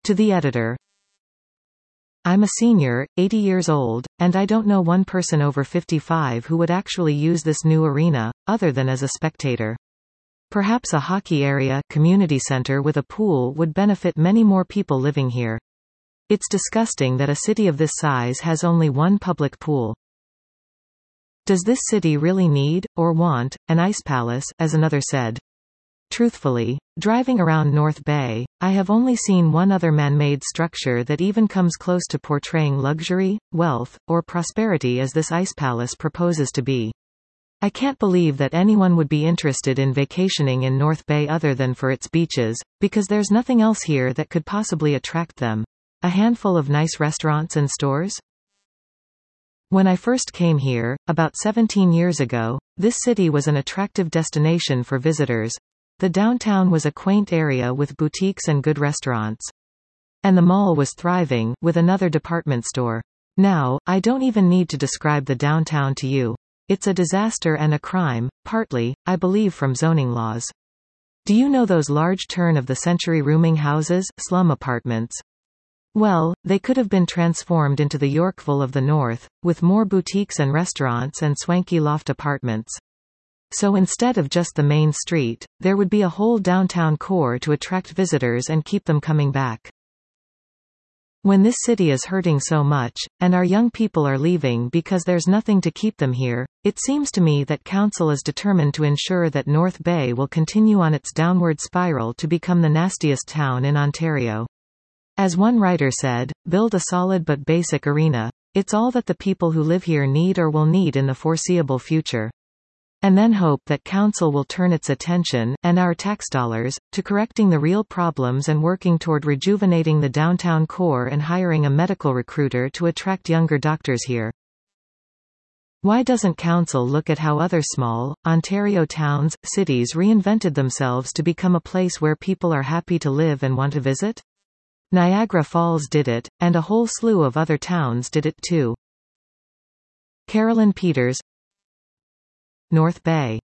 To the editor. I'm a senior, 80 years old, and I don't know one person over 55 who would actually use this new arena, other than as a spectator. Perhaps a hockey area, community center with a pool would benefit many more people living here. It's disgusting that a city of this size has only one public pool. Does this city really need, or want, an ice palace, as another said. Truthfully, driving around North Bay, I have only seen one other man-made structure that even comes close to portraying luxury, wealth, or prosperity as this ice palace proposes to be. I can't believe that anyone would be interested in vacationing in North Bay other than for its beaches, because there's nothing else here that could possibly attract them. A handful of nice restaurants and stores? When I first came here, about 17 years ago, this city was an attractive destination for visitors. The downtown was a quaint area with boutiques and good restaurants. And the mall was thriving, with another department store. Now, I don't even need to describe the downtown to you. It's a disaster and a crime, partly, I believe, from zoning laws. Do you know those large turn-of-the-century rooming houses, slum apartments? Well, they could have been transformed into the Yorkville of the North, with more boutiques and restaurants and swanky loft apartments. So instead of just the main street, there would be a whole downtown core to attract visitors and keep them coming back. When this city is hurting so much, and our young people are leaving because there's nothing to keep them here, it seems to me that Council is determined to ensure that North Bay will continue on its downward spiral to become the nastiest town in Ontario. As one writer said, build a solid but basic arena. It's all that the people who live here need or will need in the foreseeable future. And then hope that Council will turn its attention, and our tax dollars, to correcting the real problems and working toward rejuvenating the downtown core and hiring a medical recruiter to attract younger doctors here. Why doesn't Council look at how other small, Ontario towns, cities reinvented themselves to become a place where people are happy to live and want to visit? Niagara Falls did it, and a whole slew of other towns did it too. Carolyn Peters, North Bay.